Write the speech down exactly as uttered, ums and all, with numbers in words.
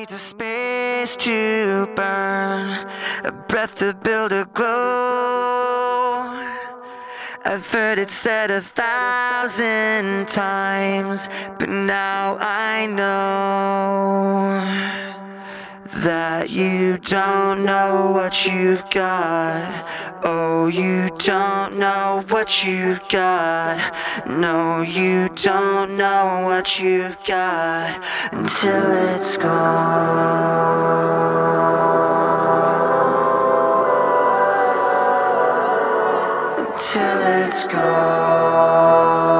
needs a space to burn, a breath to build a glow. I've heard it said a thousand times, but now I know that you don't know what you've got. Oh, you don't know what you've got. No, you don't know what you've got until it's gone. Until it's gone.